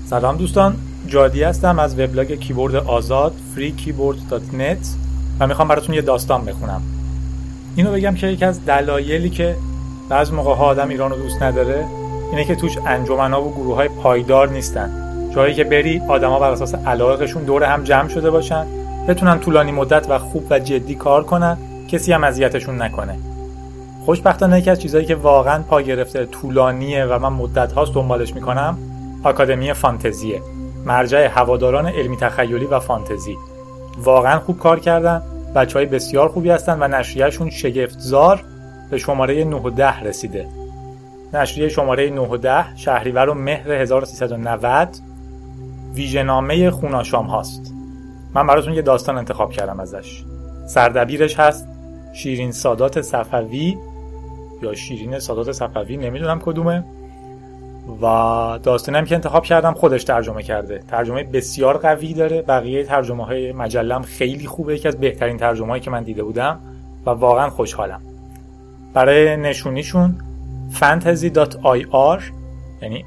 سلام دوستان، جادی هستم از وبلاگ کیبورد آزاد freekeyboard.net و میخوام براتون یه داستان بخونم. اینو بگم که یکی از دلایلی که بعضی موقع‌ها آدم ایران رو دوست نداره اینه که توش انجمن‌ها و گروه‌های پایدار نیستن. جایی که بری آدم‌ها بر اساس علاقه‌شون دور هم جمع شده باشن، بتونن طولانی مدت و خوب و جدی کار کنن، کسی هم اذیتشون نکنه. خوشبختانه یکی از چیزایی که واقعا پا گرفته طولانیه و من مدت‌هاست دنبالش می‌کنم آکادمی فانتزیه، مرجع هواداران علمی تخیلی و فانتزی. واقعا خوب کار کردن، بچهای بسیار خوبی هستن و نشریه‌شون شگفت‌زار به شماره 9 و 10 رسیده. نشریه شماره 9 و 10 شهریور و مهر 1390 ویژه‌نامه خوناشام هاست. من براتون یه داستان انتخاب کردم ازش. سردبیرش هست شیرین سادات صفوی یا شیرین سادات صفوی، نمیدونم کدومه، و داستانی هم که انتخاب کردم خودش ترجمه کرده. ترجمه بسیار قوی داره، بقیه ترجمه های مجله خیلی خوبه، یکی از بهترین ترجمه هایی که من دیده بودم و واقعا خوشحالم. برای نشونیشون fantasy.ir یعنی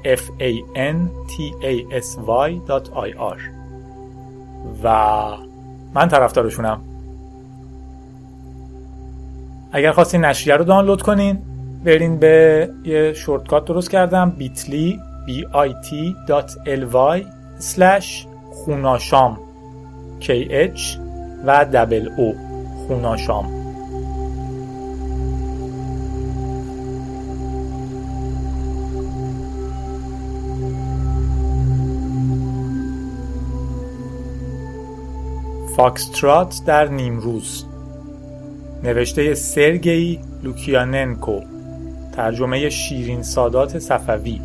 fantasy.ir و من طرفدارشونم. اگر خواستین نشریه رو دانلود کنین برین به یه شورتکات درست کردم bit.ly/خوناشام KH و O خوناشام. فاکسترات در نیمروز، نوشته سرگئی لوکیاننکو، ترجمه شیرین سادات صفوی.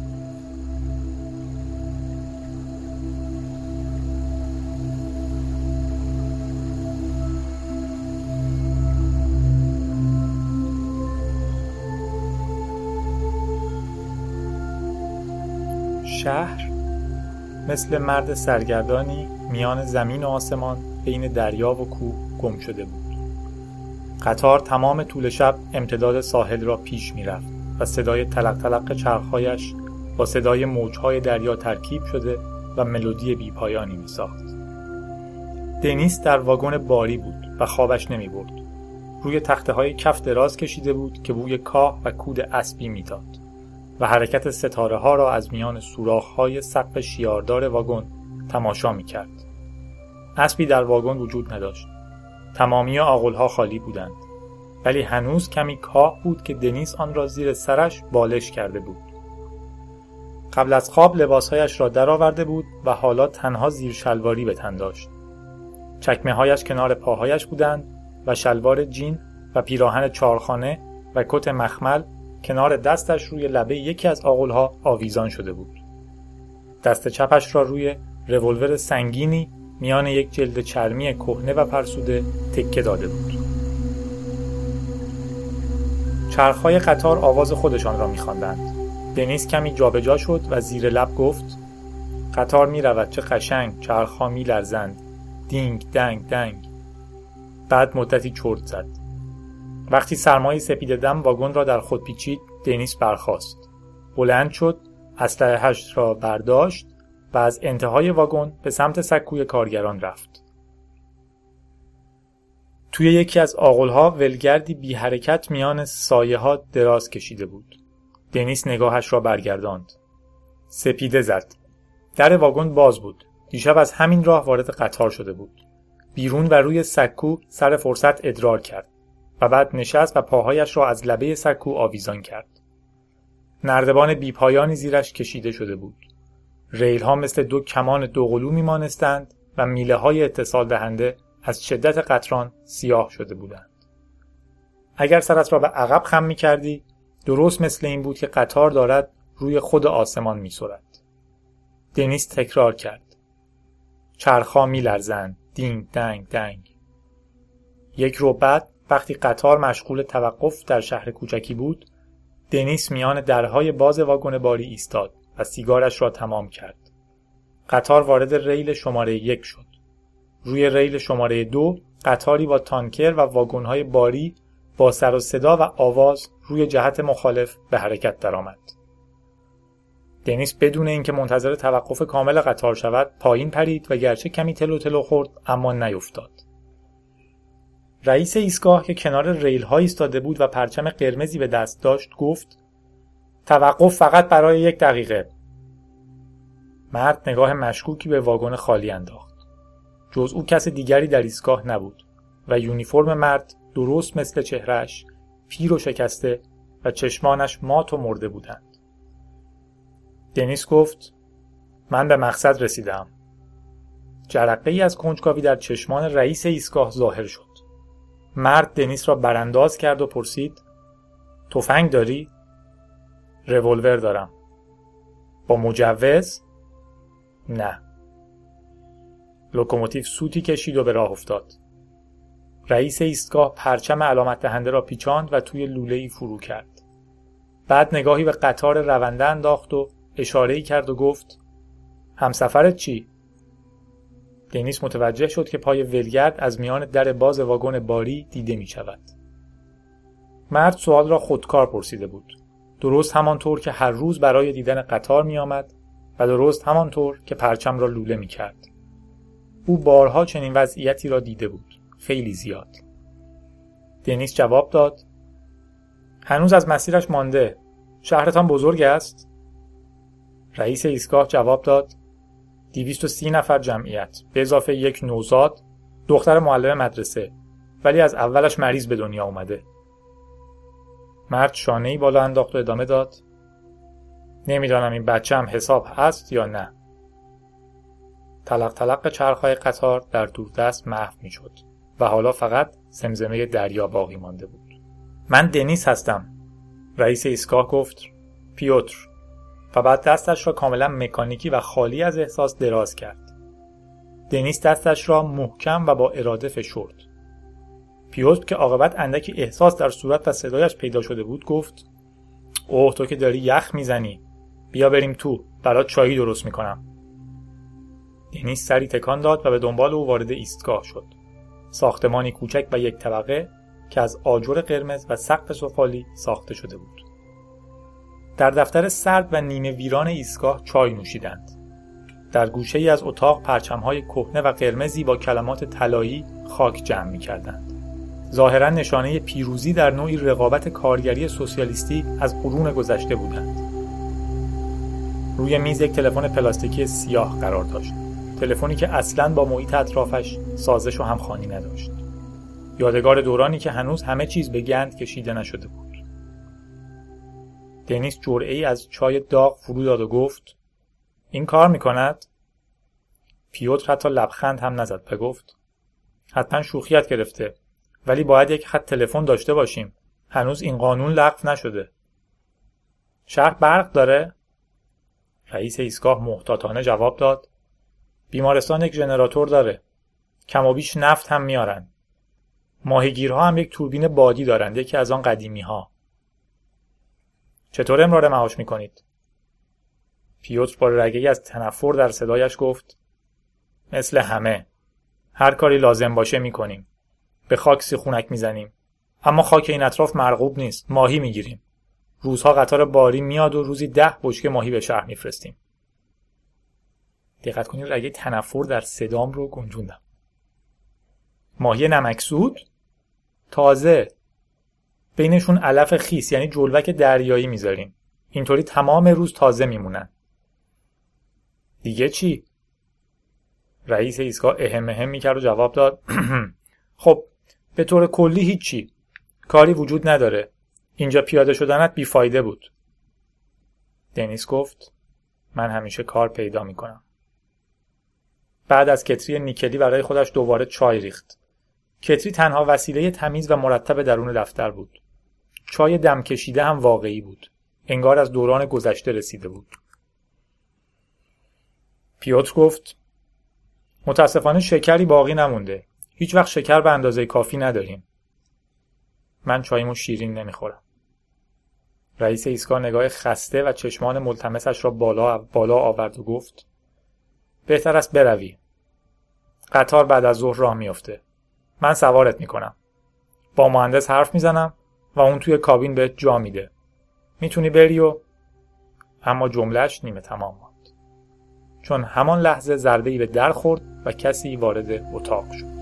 شهر مثل مرد سرگردانی میان زمین و آسمان بین دریا و کوه گم شده بود. قطار تمام طول شب امتداد ساحل را پیش می رفت و صدای تلق تلق چرخهایش با صدای موجهای دریا ترکیب شده و ملودی بی پایانی می ساخت. دنیس در واگن باری بود و خوابش نمی برد. روی تخته های کف دراز کشیده بود که بوی کاه و کود اسبی می داد و حرکت ستاره ها را از میان سوراخ های سقف شیاردار واگن تماشا می کرد. اسبی در واگن وجود نداشت. تمامی آغل‌ها خالی بودند، ولی هنوز کمی کاه بود که دنیس آن را زیر سرش بالش کرده بود. قبل از خواب لباسهایش را درآورده بود و حالا تنها زیر شلواری به تن داشت. چکمه‌هایش کنار پاهایش بودند و شلوار جین و پیراهن چارخانه و کت مخمل کنار دستش روی لبه یکی از آغل‌ها آویزان شده بود. دست چپش را روی رولور سنگینی میان یک جلد چرمی کهنه و فرسوده تکه داده بود. چرخهای قطار آواز خودشان را می‌خواندند. دنیس کمی جابجا شد و زیر لب گفت: قطار می‌رود، چه قشنگ، چرخها می‌لرزند، دینگ دنگ دنگ. بعد مدتی چرت زد. وقتی سرمای سپید دم واگن را در خود پیچید، دنیس برخاست. بلند شد، اسلحه‌اش را برداشت و از انتهای واگن به سمت سکوی کارگران رفت. توی یکی از آغل‌ها ولگردی بی حرکت میان سایه‌ها دراز کشیده بود. دنیس نگاهش را برگرداند. سپیده زد. در واگن باز بود. دیشب از همین راه وارد قطار شده بود. بیرون و روی سکو سر فرصت ادرار کرد و بعد نشست و پاهایش را از لبه سکو آویزان کرد. نردبان بی پایانی زیرش کشیده شده بود. ریل ها مثل دو کمان دوقلو میمانستند و میله های اتصال دهنده از شدت قطران سیاه شده بودند. اگر سرت را به عقب خم می کردی، درست مثل این بود که قطار دارد روی خود آسمان می سرد. دنیس تکرار کرد. چرخها می لرزند، دینگ دنگ دنگ. یک رو بعد وقتی قطار مشغول توقف در شهر کوچکی بود، دنیس میان درهای باز واگن باری ایستاد و سیگارش را تمام کرد. قطار وارد ریل شماره 1 شد. روی ریل شماره 2 قطاری با تانکر و واگن‌های باری با سر و صدا و آواز روی جهت مخالف به حرکت درآمد. دنیس بدون اینکه منتظر توقف کامل قطار شود پایین پرید و گرچه کمی تلو تلو خورد اما نیفتاد. رئیس ایستگاه که کنار ریل ها ایستاده بود و پرچم قرمزی به دست داشت گفت توقف فقط برای 1 دقیقه. مرد نگاه مشکوکی به واگن خالی انداخت. جز او کس دیگری در ایستگاه نبود و یونیفرم مرد درست مثل چهرهش پیر و شکسته و چشمانش مات و مرده بودند. دنیس گفت من به مقصد رسیدم. جرقه‌ای از کنجکاوی در چشمان رئیس ایستگاه ظاهر شد. مرد دنیس را برانداز کرد و پرسید تفنگ داری؟ رولور دارم. با مجوز؟ نه. لوکوموتیو سوتی کشید و به راه افتاد. رئیس ایستگاه پرچم علامت دهنده را پیچاند و توی لوله‌ای فرو کرد. بعد نگاهی به قطار رونده انداخت و اشاره‌ای کرد و گفت همسفرت چی؟ دنیس متوجه شد که پای ولگرد از میان در باز واگن باری دیده می شود. مرد سوال را خودکار پرسیده بود. درست همانطور که هر روز برای دیدن قطار می آمد و درست همانطور که پرچم را لوله می کرد. او بارها چنین وضعیتی را دیده بود. خیلی زیاد. دنیس جواب داد هنوز از مسیرش مانده. شهرتان بزرگ است؟ رئیس ایستگاه جواب داد 230 نفر جمعیت به اضافه 1 نوزاد دختر معلم مدرسه، ولی از اولش مریض به دنیا اومده. مرد شانه‌ای بالا انداخت و ادامه داد نمیدانم این بچه هم حساب هست یا نه. تلق تلق چرخ‌های قطار در دوردست محو می‌شد و حالا فقط زمزمه دریا باقی مانده بود. من دنیس هستم. رئیس ایستگاه گفت پیوتر و بعد دستش را کاملا مکانیکی و خالی از احساس دراز کرد. دنیس دستش را محکم و با اراده فشرد. پیوتر که عاقبت اندکی احساس در صورت و صدایش پیدا شده بود گفت اوه تو که داری یخ میزنی. بیا بریم تو. برات چایی درست میکنم. دنیس سری تکان داد و به دنبال او وارد ایستگاه شد. ساختمانی کوچک و 1 طبقه که از آجر قرمز و سقف سفالی ساخته شده بود. در دفتر سرد و نیمه ویران ایستگاه چای نوشیدند. در گوشه‌ای از اتاق پرچم‌های کهنه و قرمزی با کلمات طلایی خاک جمع می‌کردند. ظاهراً نشانه پیروزی در نوعی رقابت کارگری سوسیالیستی از قرون گذشته بودند. روی میز 1 تلفن پلاستیکی سیاه قرار داشت. تلفنی که اصلاً با محیط اطرافش سازش و همخوانی نداشت. یادگار دورانی که هنوز همه چیز به گند کشیده نشده بود. دنیس جرعه‌ای از چای داغ فرو داد و گفت این کار میکند؟ پیوتر حتی لبخند هم نزد و گفت حتما شوخیت گرفته، ولی باید 1 خط تلفن داشته باشیم. هنوز این قانون لغو نشده. شهر برق داره؟ رئیس ایستگاه محتاطانه جواب داد بیمارستان 1 ژنراتور داره. کم و بیش نفت هم میارن. ماهیگیرها هم 1 توربین بادی دارند، یکی از آن قدیمی ها. چطور امرار معاش میکنید؟ پیوتر با رگه‌ای از تنفر در صدایش گفت مثل همه. هر کاری لازم باشه میکنیم. به خاک سیخونک میزنیم. اما خاک این اطراف مرغوب نیست. ماهی میگیریم. روزها قطار باری میاد و روزی 10 بشکه ماهی به شهر میفرستیم. دقت کنید رگه تنفر در صدام رو گنجوندم. ماهی نمکسود؟ تازه. بینشون علف خیس یعنی جلوک دریایی میذاریم. اینطوری تمام روز تازه میمونن. دیگه چی؟ رئیس ایستگاه اهم میکرد و جواب داد خب به طور کلی هیچی. کاری وجود نداره. اینجا پیاده شدنت بیفایده بود. دنیس گفت من همیشه کار پیدا میکنم. بعد از کتری نیکلی برای خودش دوباره چای ریخت. کتری تنها وسیله تمیز و مرتب درون دفتر بود. چای دم کشیده هم واقعی بود. انگار از دوران گذشته رسیده بود. پیوتر گفت متاسفانه شکری باقی نمونده. هیچ وقت شکر به اندازه کافی نداریم. من چایمو شیرین نمیخورم. رئیس ایستگاه نگاه خسته و چشمان ملتمسش را بالا آورد و گفت بهتر است بروی. قطار بعد از ظهر راه میفته. من سوارت میکنم. با مهندس حرف میزنم و اون توی کابین بهت جا میده. میتونی بری و اما جمله‌اش نیمه تمام ماند، چون همان لحظه ضربه‌ای به در خورد و کسی وارد اتاق شد.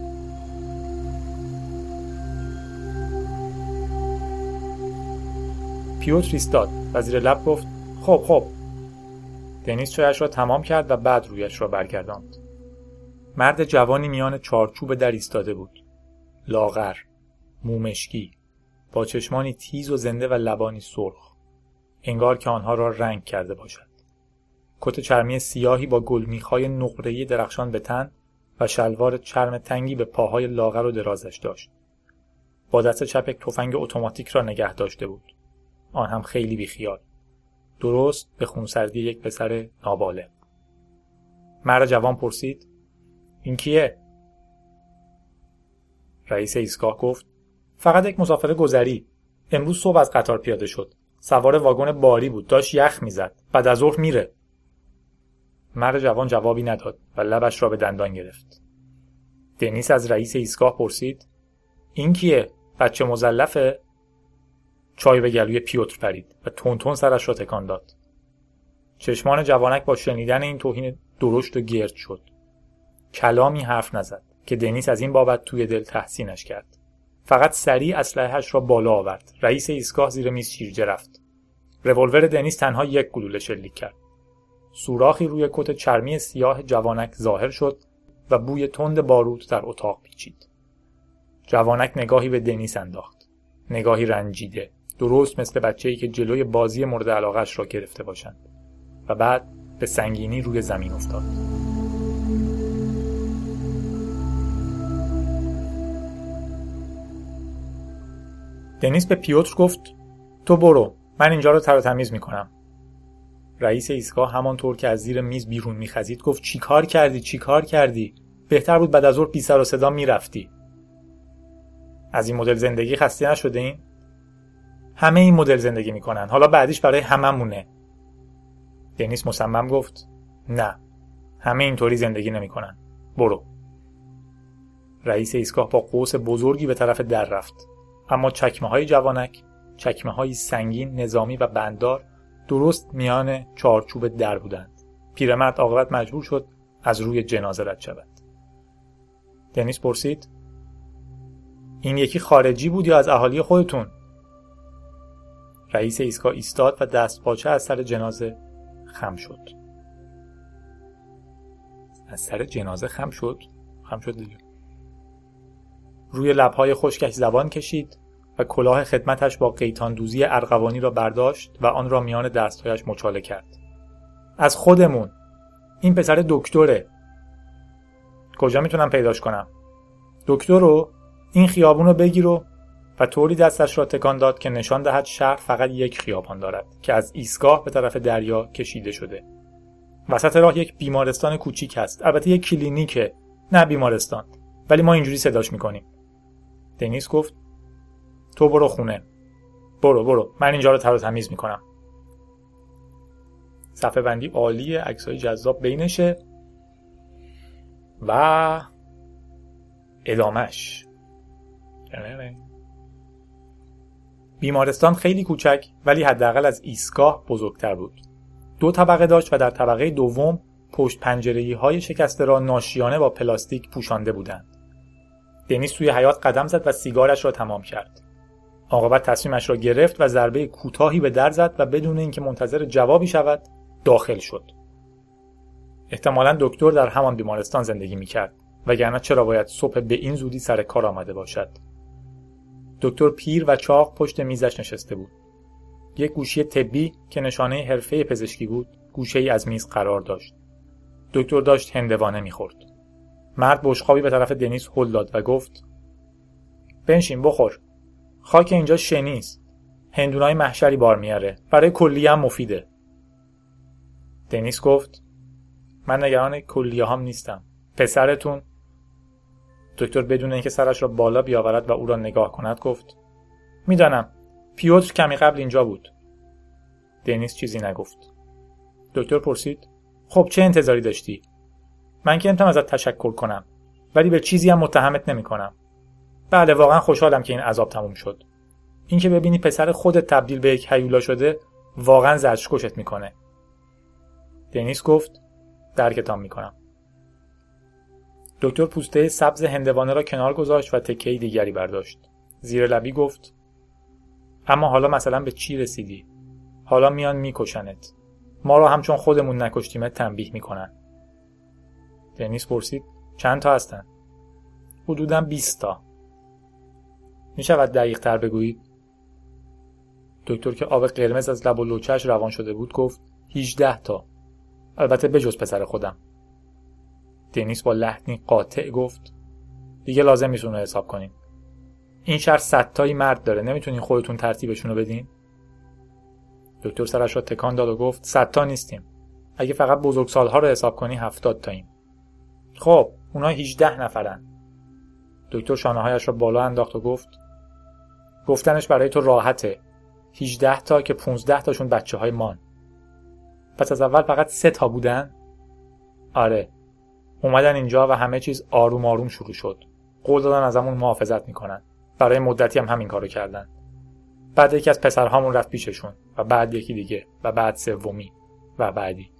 پیوتر ایستاد و زیر لب گفت خب. دنیس چایش را تمام کرد و بعد رویش را برگرداند. مرد جوانی میان چارچوب در ایستاده بود. لاغر، مومشکی، با چشمانی تیز و زنده و لبانی سرخ. انگار که آنها را رنگ کرده باشد. کت چرمی سیاهی با گلمیخ‌های نقره‌ای درخشان به تن و شلوار چرم تنگی به پاهای لاغر و درازش داشت. با دست چپ یک تفنگ اتوماتیک را نگه داشته بود. آن هم خیلی بیخیال. درست به خونسردی یک پسر نابالغ. مرد جوان پرسید این کیه؟ رئیس ایستگاه گفت فقط یک مسافر گذری. امروز صبح از قطار پیاده شد. سوار واگن باری بود. داشت یخ میزد. بعد از ظهر میره. مرد جوان جوابی نداد و لبش را به دندان گرفت. دنیس از رئیس ایستگاه پرسید این کیه؟ بچه مزلفه؟ چای به گلوی پیوتر پرید و تون سرش را تکان داد. چشمان جوانک با شنیدن این توهین درشت و گرد شد. کلامی حرف نزد که دنیس از این بابت توی دل تحسینش کرد. فقط سریع اسلحه‌اش را بالا آورد. رئیس ایستگاه زیر میز شیرجه رفت. رولور دنیس تنها یک گلوله شلیک کرد. سوراخی روی کت چرمی سیاه جوانک ظاهر شد و بوی تند باروت در اتاق پیچید. جوانک نگاهی به دنیس انداخت. نگاهی رنجیده، درست مثل بچه‌ای که جلوی بازی مورد علاقه‌اش را گرفته باشند. و بعد به سنگینی روی زمین افتاد. دنیس به پیوتر گفت تو برو، من اینجا رو تر و تمیز میکنم. رئیس ایستگاه همانطور که از زیر میز بیرون میخزید گفت چی کار کردی؟ بهتر بود بعد از ظهر بی سر و صدا میرفتی. از این مدل زندگی خسته نشده این؟ همه این مدل زندگی میکنن، حالا بعدیش برای هممونه. دنیس مصمم گفت نه، همه اینطوری زندگی نمیکنن. برو. رئیس ایستگاه با قوس بزرگی به طرف در رفت، اما چکمه‌های جوانک، چکمه‌های سنگین، نظامی و بنددار درست میان چارچوب در بودند. پیرمرد عاقبت مجبور شد از روی جنازه رد شود. دنیس پرسید این یکی خارجی بود یا از اهالی خودتون؟ رئیس ایستگاه ایستاد و دست پاچه از سر جنازه خم شد. از سر جنازه خم شد دیگه. روی لب‌های خشکش زبان کشید و کلاه خدمتش با قیتان دوزی ارغوانی را برداشت و آن را میان دستهایش مچاله کرد. از خودمون. این پسر دکتره. کجا میتونم پیداش کنم؟ دکتر رو این خیابون رو بگیر و طوری دستش را تکان داد که نشان دهد شهر فقط یک خیابان دارد که از ایستگاه به طرف دریا کشیده شده. وسط راه یک بیمارستان کوچیک هست. البته یک کلینیکه، نه بیمارستان، ولی ما اینجوری صداش میکنیم. دنیس گفت تو برو خونه. برو من اینجا رو تر و تمیز میکنم. صفحه بندی عالیه، عکسای جذاب بینشه و ادامش. بیمارستان خیلی کوچک ولی حداقل از ایستگاه بزرگتر بود. 2 طبقه داشت و در طبقه دوم پشت پنجره‌های شکسته را ناشیانه با پلاستیک پوشانده بودند. دنیس توی حیاط قدم زد و سیگارش را تمام کرد. عاقبت تصمیمش را گرفت و ضربه کوتاهی به در زد و بدون اینکه منتظر جوابی شود داخل شد. احتمالاً دکتر در همان بیمارستان زندگی می‌کرد، وگرنه چرا باید صبح به این زودی سر کار آمده باشد. دکتر پیر و چاق پشت میزش نشسته بود. یک گوشی طبی که نشانه حرفه پزشکی بود، گوشه‌ای از میز قرار داشت. دکتر داشت هندوانه می‌خورد. مرد بشقابی به طرف دنیس هل داد و گفت بنشین بخور. خاک اینجا شنیست. هندونای محشری بار میاره. برای کلیه هم مفیده. دنیس گفت من نگران کلیه هم نیستم. پسرتون؟ دکتر بدون اینکه سرش را بالا بیاورد و او را نگاه کند گفت میدانم. پیوتر کمی قبل اینجا بود. دنیس چیزی نگفت. دکتر پرسید خب چه انتظاری داشتی؟ من که نمیتونم ازت تشکر کنم، ولی به چیزی هم متهمت نمی‌کنم. بله واقعا خوشحالم که این عذاب تموم شد. اینکه ببینی پسر خودت تبدیل به یک هیولا شده واقعا زجرکشت میکنه. دنیس گفت درکتان میکنم. دکتر پوسته سبز هندوانه را کنار گذاشت و تکه‌ای دیگری برداشت. زیر لبی گفت اما حالا مثلا به چی رسیدی؟ حالا میان میکشنت. ما را همچون خودمون نکشتیمت تنبیه میکنن. دنیس پرسید چند تا هستن؟ حدوداً 20 تا. میشود دقیق تر بگویید؟ دکتر که آب قرمز از لب و لوچه‌اش روان شده بود گفت 18 تا. البته بجز پسر خودم. دنیس با لحنی قاطع گفت دیگه لازم نیست اون رو حساب کنیم. این شهر 100 تایی مرد داره، نمیتونین خودتون ترتیبشون رو بدین؟ دکتر سرش را تکان داد و گفت 100 تا نیستیم. اگه فقط بزرگسال‌ها رو حساب کنی 70 تاییم. خب اونا 18 نفرن. دکتر شانه‌هایش را بالا انداخت و گفت گفتنش برای تو راحته. 18 تا که 15 تاشون بچه‌های مان. پس از اول فقط 3 تا بودن؟ آره. اومدن اینجا و همه چیز آروم آروم شروع شد. قول دادن ازمون محافظت میکنن. برای مدتی هم همین کارو کردن. بعد یکی از پسرهامون رفت پیششون و بعد یکی دیگه و بعد سومی و بعدی.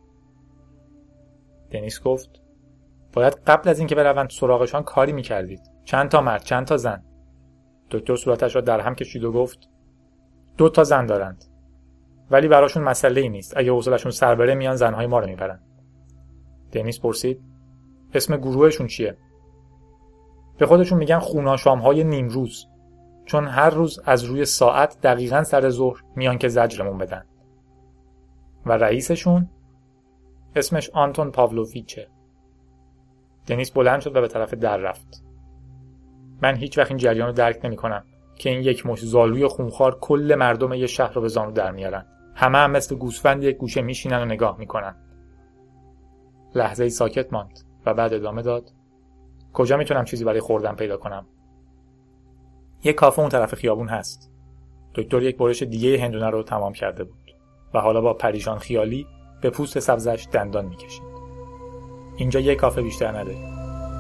دنیس گفت باید قبل از اینکه بروند سراغشان کاری میکردید. چند تا مرد، چند تا زن؟ دکتر صورتش را در هم کشید و گفت 2 تا زن دارند. ولی براشون مسئله ای نیست. اگه حوصله‌شون سر بره میان زنهای ما رو میبرن. دنیس پرسید اسم گروهشون چیه؟ به خودشون میگن خوناشام‌های نیمروز، چون هر روز از روی ساعت دقیقاً سر ظهر میان که زجرمون بدن. و رئیسشون اسمش آنتون پاولویچه. دنیس بلند شد و به طرف در رفت. من هیچ وقت این جریان رو درک نمی‌کنم که این یک مش زالوی خونخوار کل مردم یه شهر رو به زانو در میارن. همه هم مثل گوسفند یک گوشه میشینن و نگاه میکنن. لحظه‌ای ساکت ماند و بعد ادامه داد کجا میتونم چیزی برای خوردن پیدا کنم؟ یک کافه اون طرف خیابون هست. دکتر یک برش دیگه هندونه رو تمام کرده بود و حالا با پریشان خیالی به پوست سبزش دندان میکشید. اینجا یک کافه بیشتر نداره.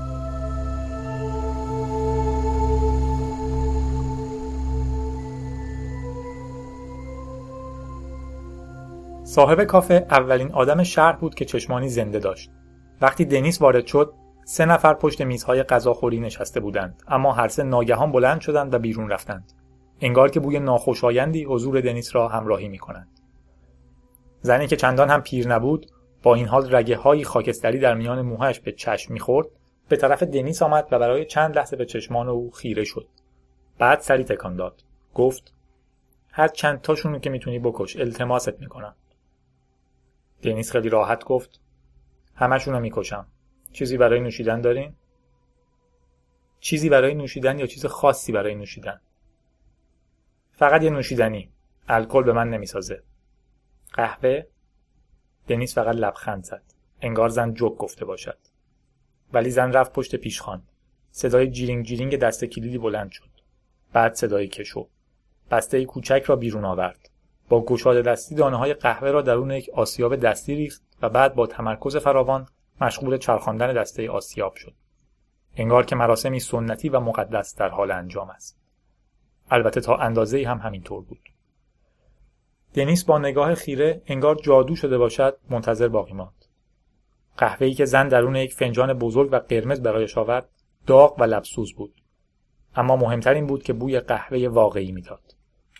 صاحب کافه اولین آدم شهر بود که چشمانی زنده داشت. وقتی دنیس وارد شد 3 نفر پشت میزهای غذاخوری نشسته بودند، اما هر 3 ناگهان بلند شدند و بیرون رفتند. انگار که بوی ناخوشایندی حضور دنیس را همراهی می‌کنند. زنی که چندان هم پیر نبود، با این حال رگه‌های خاکستری در میان موهاش به چشم می‌خورد، به طرف دنیس آمد و برای چند لحظه به چشمان او خیره شد. بعد سری تکان داد. گفت: هر چند تاشونو که میتونی بکش، التماست میکنم. دنیس خیلی راحت گفت: همشونو میکشم. چیزی برای نوشیدن دارین؟ چیزی برای نوشیدن یا چیز خاصی برای نوشیدن؟ فقط یه نوشیدنی. الکل به من نمیسازه. قهوه؟ دنیس فقط لبخند زد. انگار زن جوک گفته باشد. ولی زن رفت پشت پیشخوان. صدای جیرینگ جیرینگ دست کلیدی بلند شد. بعد صدای کشو. بسته کوچک را بیرون آورد. با گشاده دستی دانه‌های قهوه را درون یک آسیاب دستی ریخت و بعد با تمرکز فراوان مشغول چرخاندن دسته آسیاب شد. انگار که مراسمی سنتی و مقدس در حال انجام است. البته تا اندازه‌ای هم همینطور بود. دنیس با نگاه خیره انگار جادو شده باشد منتظر باقی ماند. قهوه‌ای که زن درون یک فنجان بزرگ و قرمز برایش آورد داغ و لبسوز بود. اما مهمتر این بود که بوی قهوه واقعی میداد.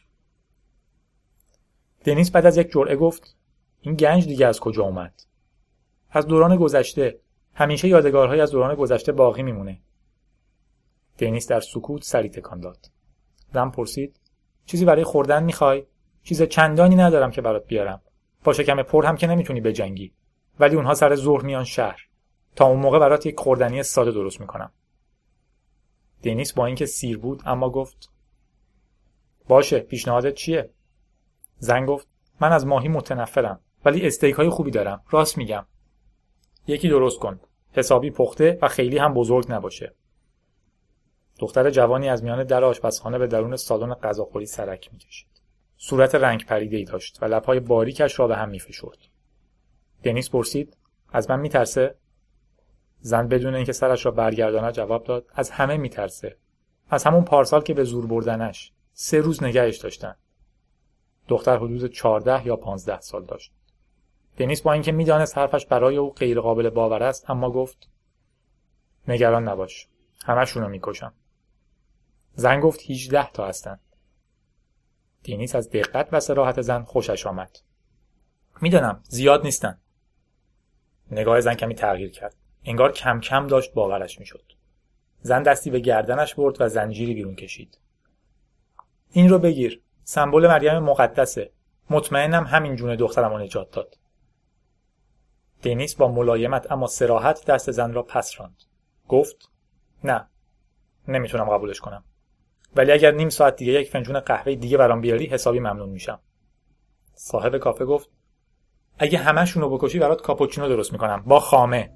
دنیس بعد از یک جرعه گفت: این گنج دیگه از کجا اومد؟ از دوران گذشته. همیشه یادگارهای از دوران گذشته باقی میمونه. دنیس در سکوت سری تکان داد. زن پرسید: چیزی برای خوردن میخوای؟ چیز چندانی ندارم که برات بیارم. با شکم پر هم که نمیتونی بجنگی. ولی اونها سر ظهر میان شهر. تا اون موقع برات یک خوردنی ساده درست میکنم. دنیس با اینکه سیر بود اما گفت: باشه، پیشنهادت چیه؟ زن گفت: من از ماهی متنفرم، ولی استیک های خوبی دارم. راست میگم. یکی درست کن. حسابی پخته و خیلی هم بزرگ نباشه. دختر جوانی از میان در آشپزخانه به درون سالن غذاخوری سرک میکشید. صورت رنگ پریده‌ای داشت و لب‌های باریکش را به هم میفشرد. دنیس پرسید: از من میترسه؟ زن بدون اینکه سرش را برگرداند جواب داد: از همه میترسه. از همون پارسال که به زور بردنش. 3 روز نگهش داشتن. دختر حدود 14 یا 15 سال داشت. دنیس با اینکه میدانست حرفش برای او غیر قابل باور است، اما گفت نگران نباش، همشونو میکشم. زن گفت 18 تا هستن. دنیس از دقت و صراحت زن خوشش آمد. میدانم زیاد نیستن. نگاه زن کمی تغییر کرد. انگار کم کم داشت باورش میشد. زن دستی به گردنش برد و زنجیری بیرون کشید. این رو بگیر. سمبل مریم مقدسه. مطمئنم همین جون دخترمو نجات داد. دنیس با ملایمت اما صراحت دست زن را پس راند. گفت نه. نمیتونم قبولش کنم. ولی اگر نیم ساعت دیگه یک فنجون قهوه دیگه برام بیاری حسابی ممنون میشم. صاحب کافه گفت اگه همه‌شونو بکشی برات کاپوچینو درست میکنم با خامه.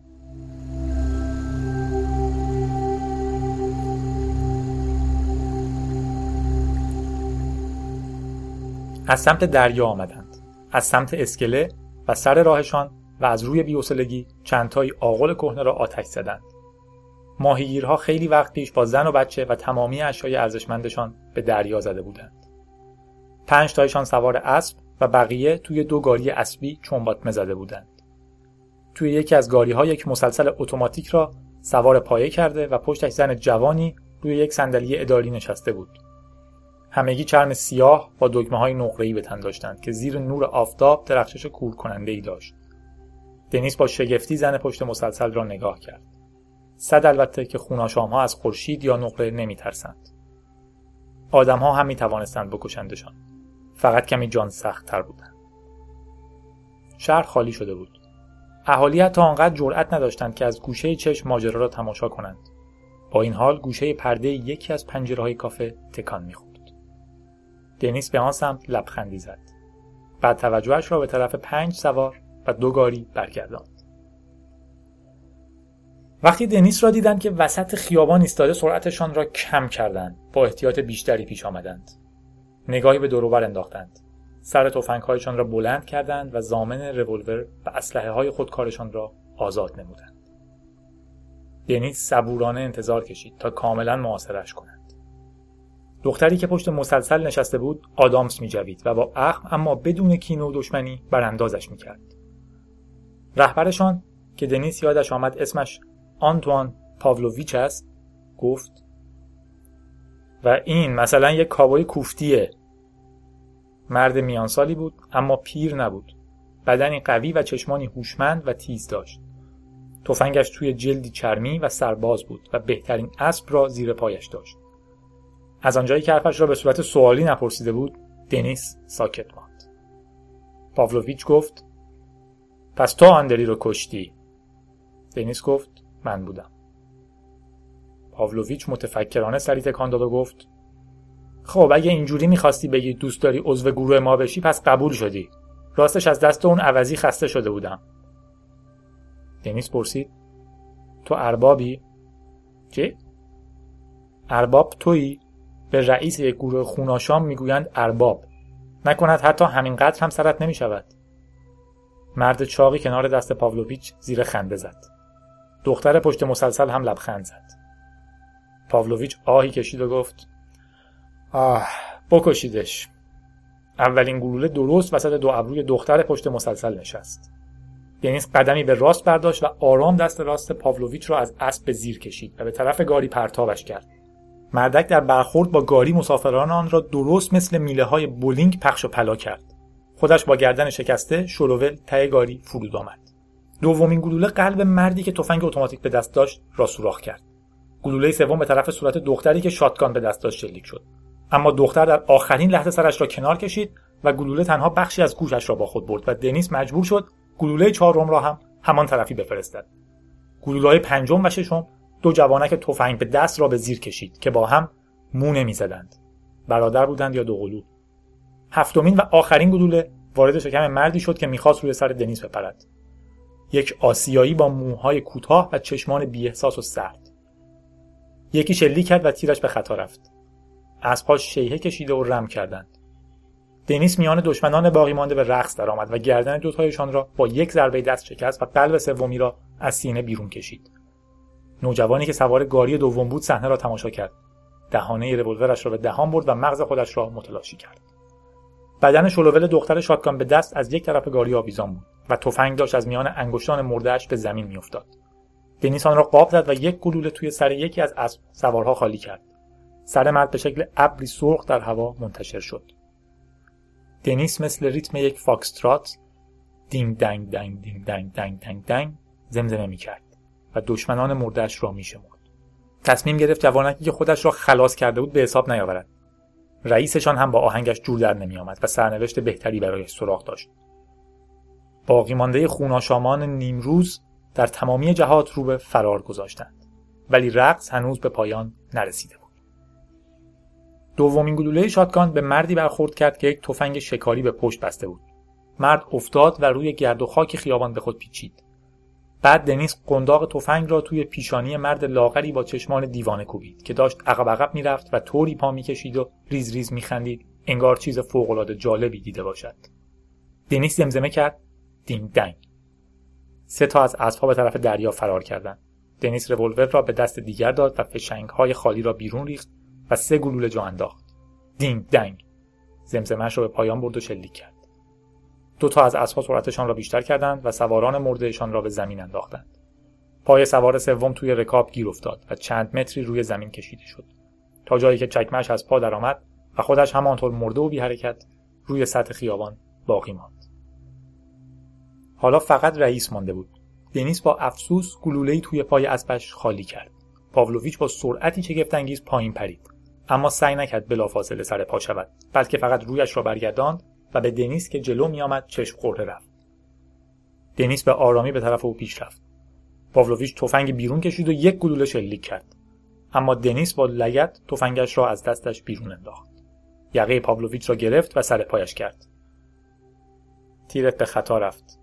از سمت دریا آمدند. از سمت اسکله و سر راهشان و از روی بی‌حوصلگی چند تایی آغل کهنه را آتش زدند. ماهیگیرها خیلی وقت پیش با زن و بچه و تمامی اشیای ارزشمندشان به دریا زده بودند. 5 تایشان سوار اسب و بقیه توی 2 گاری اسبی چنباتمه زده بودند. توی یکی از گاری‌ها یک مسلسل اتوماتیک را سوار پایه کرده و پشتش زن جوانی روی یک صندلی اداری نشسته بود. همگی چرم سیاه با دگمه‌های نقره‌ای به تن داشتند که زیر نور آفتاب درخشش کور کننده‌ای داشت. دنیس با شگفتی زن پشت مسلسل را نگاه کرد. صد البته که خوناشام‌ها از خورشید یا نقره نمی‌ترسند. آدم‌ها هم می‌توانستند بکشندشان. فقط کمی جان سخت‌تر بودند. شهر خالی شده بود. اهالی حتی آنقدر جرأت نداشتند که از گوشه چشم ماجرا را تماشا کنند. با این حال گوشه پرده یکی از پنجره‌های کافه تکان می‌خورد. دنیس به آن سمت لبخندی زد. بعد توجهش را به طرف 5 سوار و 2 گاری برگرداند. وقتی دنیس را دیدند که وسط خیابان ایستاده سرعتشان را کم کردند. با احتیاط بیشتری پیش آمدند. نگاهی به دور و بر انداختند. سر تفنگ‌هایشان را بلند کردند و ضامن رولور و اسلحه‌های خودکارشان را آزاد نمودند. دنیس صبورانه انتظار کشید تا کاملا محاصره‌اش کنند. دختری که پشت مسلسل نشسته بود آدامس می‌جوید و با اخم اما بدون کینه و دشمنی براندازش می‌کرد. رهبرشان که دنیس یادش آمد اسمش آنتوان پاولویچ است گفت و این مثلا یک کاوبوی کوفتیه. مرد میان سالی بود اما پیر نبود. بدنی قوی و چشمانی هوشمند و تیز داشت. تفنگش توی جلدی چرمی و سرباز بود و بهترین اسب را زیر پایش داشت. از آنجایی که حرفش را به صورت سوالی نپرسیده بود، دنیس ساکت ماند. پاولویچ گفت پس تو آندری رو کشتی؟ دنیس گفت من بودم. پاولویچ متفکرانه سری تکان داد و گفت خب اگه اینجوری میخواستی بگی دوست داری عضو گروه ما بشی پس قبول شدی. راستش از دست اون عوضی خسته شده بودم. دنیس پرسید تو اربابی؟ چی؟ ارباب تویی؟ به رئیس یک گروه خوناشام میگویند ارباب. نکند حتی همینقدر هم سرت نمیشود. مرد چاقی کنار دست پاولویچ زیر خنده زد. دختر پشت مسلسل هم لبخند زد. پاولویچ آهی کشید و گفت بکشیدش. اولین گلوله درست وسط 2 ابروی دختر پشت مسلسل نشست. دنیس قدمی به راست برداشت و آرام دست راست پاولویچ را از اسب به زیر کشید و به طرف گاری پرتابش کرد. مردک در برخورد با گاری مسافران آن را درست مثل میله‌های بولینگ پخش و پلا کرد. خودش با گردن شکسته شلوول ته گاری فرود آمد. دومین گلوله قلب مردی که تفنگ اتوماتیک به دست داشت را سوراخ کرد. گلوله سوم به طرف صورت دختری که شاتگان به دست داشت شلیک شد. اما دختر در آخرین لحظه سرش را کنار کشید و گلوله تنها بخشی از گوشش را با خود برد و دنیس مجبور شد گلوله 4م را هم همان طرفی بفرستد. گلوله‌های 5م و 6م 2 جوانک تفنگ به دست را به زیر کشید که با هم مو نمی‌زدند. برادر بودند یا دوقلو. 7مین و آخرین گلوله وارد شکم مردی شد که می‌خواست روی سر دنیس بپرد. یک آسیایی با موهای کوتاه و چشمان بی‌احساس و سرد. یکی شلیک کرد و تیرش به خطا رفت. اسب‌ها شیهه کشیده و رم کردند. دنیس میان دشمنان باقی مانده به رقص درآمد و گردن 2 تایشان را با یک ضربه دست شکست و قلب سومی را از سینه بیرون کشید. نوجوانی که سوار گاری دوم بود صحنه را تماشا کرد. دهانه رولورش را به دهان برد و مغز خودش را متلاشی کرد. بدن شلوول دختر شاتگان به دست از یک طرف گاری آویزان بود و تفنگ داشت از میان انگشتان مرده‌اش به زمین میافتاد. دنیس آن را قاب زد و یک گلوله توی سر یکی از اسب سوارها خالی کرد. سر مرد به شکل ابری سرخ در هوا منتشر شد. دنیس مثل ریتم یک فاکسترات دینگ دنگ دنگ دینگ دنگ دنگ دنگ دنگ زمزمه می‌کرد و دشمنان مرده‌اش را می‌شمرد. تصمیم گرفت جوانکی که خودش را خلاص کرده بود به حساب نیاورد. رئیسشان هم با آهنگش جور در نمی‌آمد و سرنوشت بهتری برایش سراغ داشت. باقی مانده خوناشامان نیمروز در تمامی جهات رو به فرار گذاشتند، ولی رقص هنوز به پایان نرسیده بود. دومین گلوله شاتگان به مردی برخورد کرد که یک تفنگ شکاری به پشت بسته بود. مرد افتاد و روی گرد و خاک خیابان به خود پیچید. بعد دنیس قنداق تفنگ را توی پیشانی مرد لاغری با چشمان دیوانه کوبید که داشت عقب عقب میرفت و طوری پا میکشید و ریز ریز میخندید انگار چیز فوق‌العاده جالبی دیده باشد. دنیس زمزمه کرد دینگ دنگ. 3 تا از اسب‌ها به طرف دریا فرار کردند. دنیس رولور را به دست دیگر داد و فشنگ‌های خالی را بیرون ریخت و 3 گلوله جا انداخت. دینگ دنگ. زمزمه‌اش را به پایان برد و شلیک کرد. 2 تا از اسب‌ها سرعتشان را بیشتر کردند و سواران مرده‌شان را به زمین انداختند. پای سوار سوم توی رکاب گیر افتاد و چند متری روی زمین کشیده شد تا جایی که چکمه‌اش از پا درآمد و خودش همانطور مرده و بی حرکت روی سطح خیابان باقی ماند. حالا فقط رئیس مانده بود. دنیس با افسوس گلوله‌ای توی پای اسبش خالی کرد. پاولویچ با سرعتی شگفت‌انگیز پایین پرید، اما سعی نکرد بلافاصله سر پا شود، بلکه فقط رویش را برگرداند و به دنیس که جلو می‌آمد چشم خورده رفت. دنیس به آرامی به طرف او پیش رفت. پاولویچ تفنگ بیرون کشید و یک گلوله شلیک کرد، اما دنیس با لگد تفنگش را از دستش بیرون انداخت. یقه پاولویچ را گرفت و سر پایش کرد. تیرت به خطا رفت.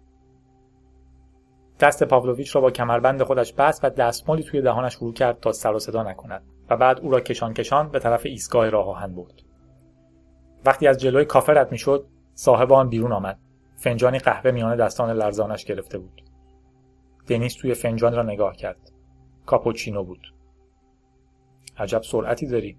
دست پاولویچ را با کمربند خودش بست و دستمالی توی دهانش فرو کرد تا سر و صدا نکند و بعد او را کشان کشان به طرف ایستگاه راه آهن برد. وقتی از جلوی کافه رد می‌شد، صاحب آن بیرون آمد. فنجانی قهوه میان دستان لرزانش گرفته بود. دنیس توی فنجان را نگاه کرد. کاپوچینو بود. عجب سرعتی داری.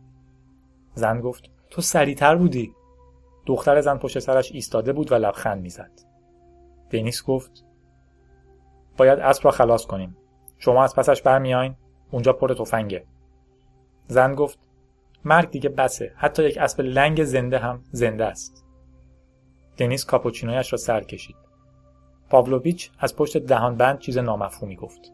زن گفت تو سریع‌تر بودی. دختر زن پشت سرش ایستاده بود و لبخند می‌زد. دنیس گفت باید اسب را خلاص کنیم. شما از پسش برمیاین، اونجا پر تفنگه. زن گفت مرگ دیگه بسه، حتی یک اسب لنگ زنده هم زنده است. دنیس کاپوچینویش را سر کشید. پاولویچ از پشت دهان بند چیز نامفهومی گفت.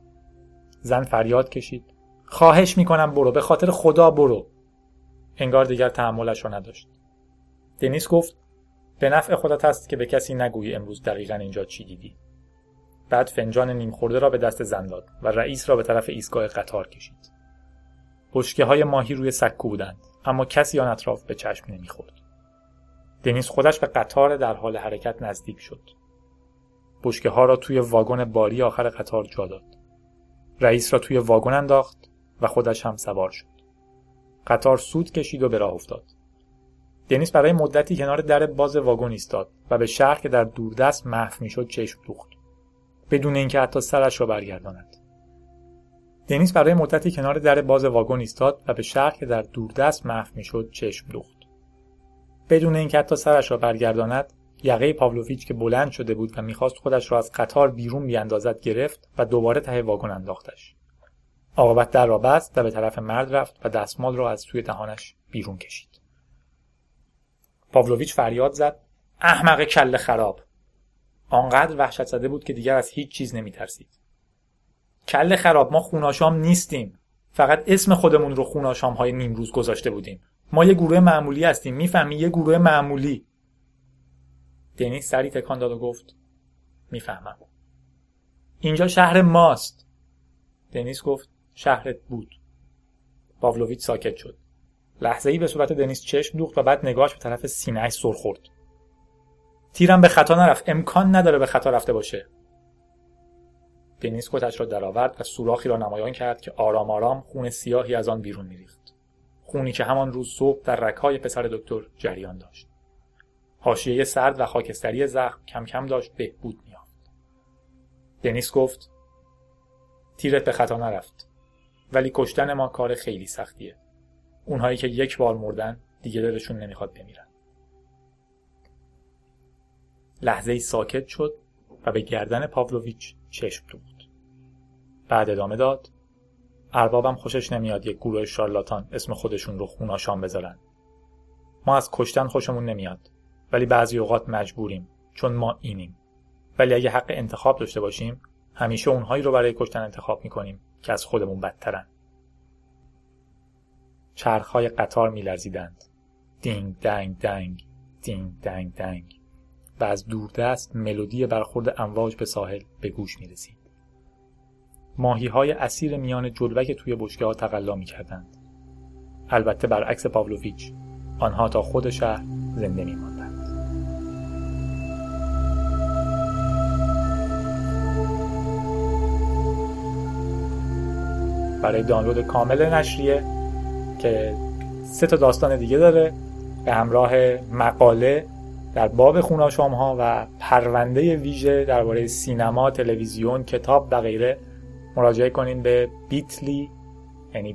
زن فریاد کشید خواهش میکنم برو، به خاطر خدا برو. انگار دیگر تحملش را نداشت. دنیس گفت به نفع خودت است که به کسی نگویی امروز دقیقاً اینجا چی دیدی. بعد فنجان نیم خورده را به دست زن داد و رئیس را به طرف ایستگاه قطار کشید. بشکه‌های ماهی روی سکو بودند، اما کسی آن اطراف به چشم نمی‌خورد. دنیس خودش به قطار در حال حرکت نزدیک شد. بشکه‌ها را توی واگن باری آخر قطار جا داد. رئیس را توی واگن انداخت و خودش هم سوار شد. قطار سود کشید و به راه افتاد. دنیس برای مدتی کنار در باز واگن ایستاد و به شهر که در دوردست محو می‌شد چشم دوخت، بدون اینکه حتی سرش را برگرداند. دنیس برای مدتی کنار در باز واگن ایستاد و به شهر که در دوردست محو می‌شد چشم دوخت. بدون اینکه حتی سرش را برگرداند، یقه پاولویچ که بلند شده بود و می‌خواست خودش را از قطار بیرون بیاندازد گرفت و دوباره ته واگن انداختش. عاقبت در را بست و به طرف مرد رفت و دستمال را از توی دهانش بیرون کشید. پاولویچ فریاد زد احمق کله خراب. آنقدر وحشت زده بود که دیگر از هیچ چیز نمی‌ترسید. کله خراب، ما خوناشام نیستیم. فقط اسم خودمون رو خوناشام‌های نیمروز گذاشته بودیم. ما یه گروه معمولی هستیم، میفهمی؟ یه گروه معمولی. دنیس سری تکان داد و گفت میفهمم. اینجا شهر ماست. دنیس گفت شهرت بود. پاولویچ ساکت شد. لحظه‌ای به صورت دنیس چشم دوخت و بعد نگاهش به طرف سینه‌اش سر خورد. تیرم به خطا نرفت. امکان نداره به خطا رفته باشه. دنیس کتش را درآورد و سوراخی را نمایان کرد که آرام آرام خون سیاهی از آن بیرون می‌ریخت. خونی که همان روز صبح در رگ‌های پسر دکتر جریان داشت. حاشیه سرد و خاکستری زخم کم کم داشت بهبود می‌یافت. دنیس گفت تیرت به خطا نرفت. ولی کشتن ما کار خیلی سختیه. اونهایی که یک بار مردن دیگه دلشون نمیخواد بمیرن. لحظه‌ای ساکت شد و به گردن پاولویچ چشم دوخت. بعد ادامه داد: اربابم خوشش نمیاد یک گروه شارلاتان اسم خودشون رو خوناشام بذارن. ما از کشتن خوشمون نمیاد، ولی بعضی اوقات مجبوریم چون ما اینیم. ولی اگه حق انتخاب داشته باشیم همیشه اونهایی رو برای کشتن انتخاب میکنیم که از خودمون بدترن. چرخهای قطار میلرزیدند. دینگ دنگ دنگ، دینگ دنگ دنگ، و از دوردست ملودی برخورد امواج به ساحل به گوش میرسید. ماهی‌های اسیر میان جلوک توی بشکه‌ها تقلا می‌کردند. البته برعکس پاولویچ، آنها تا خود شهر زنده می‌ماندند. برای دانلود کامل نشریه که 3 داستان دیگه داره به همراه مقاله در باب خوناشام‌ها و پرونده ویژه درباره سینما، تلویزیون، کتاب و غیره، مراجعه کنین به bit.ly یعنی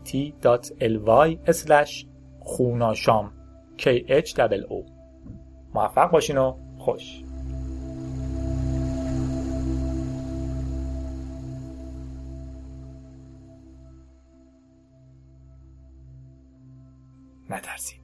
bit.ly/خوناشام KHOO. موفق باشین و خوش. نترسید.